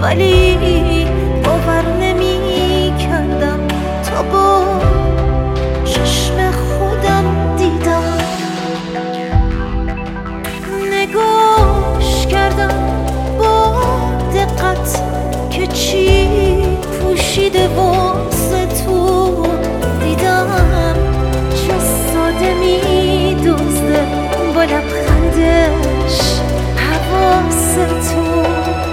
ولی باور نمی کردم تا با چشم خودم دیدم. نگاش کردم با دقت که چی پوشیده واسه تو. دیدم چه ساده می دزده با لبخندش حواس تو.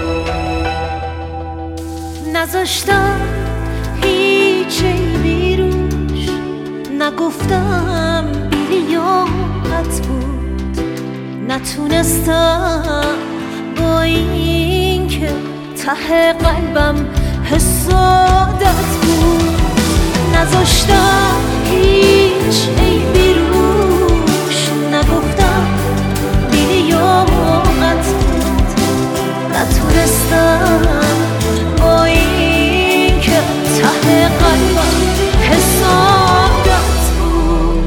نذاشتم هیچ عیبی روش، نگفتم بی‌لیاقت بود. نتونستم با این که ته قلبم حسادت بود. نذاشتم هیچ عیبی روش، نگفتم بی‌لیاقت بود. نتونستم با این که ته قلبم حسادت بود.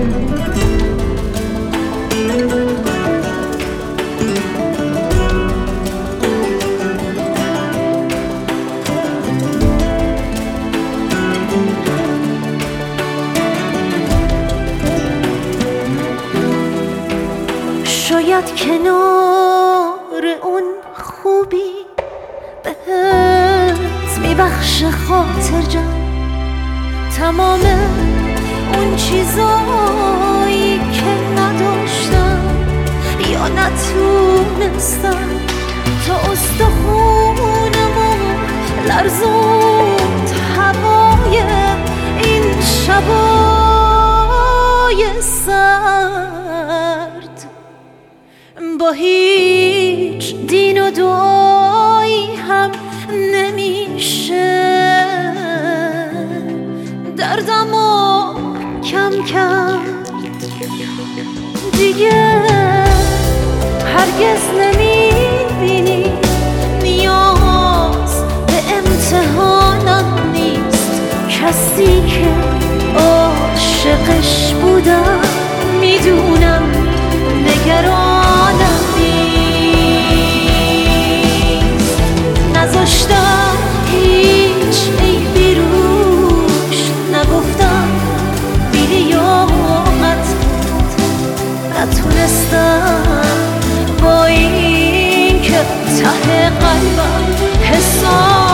شاید کنار اون خوبی بهت میبخشه خاطر جمع تمام اون چیزایی که نداشتم یا نتونستم. تا استخونمو لرزوند هوای این شبای سرد. با هیچ دین و دعایی هم نمیشه دردمو کم کرد. دیگه هرگز نمیبینی نیاز به امتحانم نیست. کسی که عاشقش بودم میدونم نگرانم نیست. نذاشتم هیچ عیبی روش، نگفتم بی‌لیاقت بود. نتونستم با این که ته قلبم حساب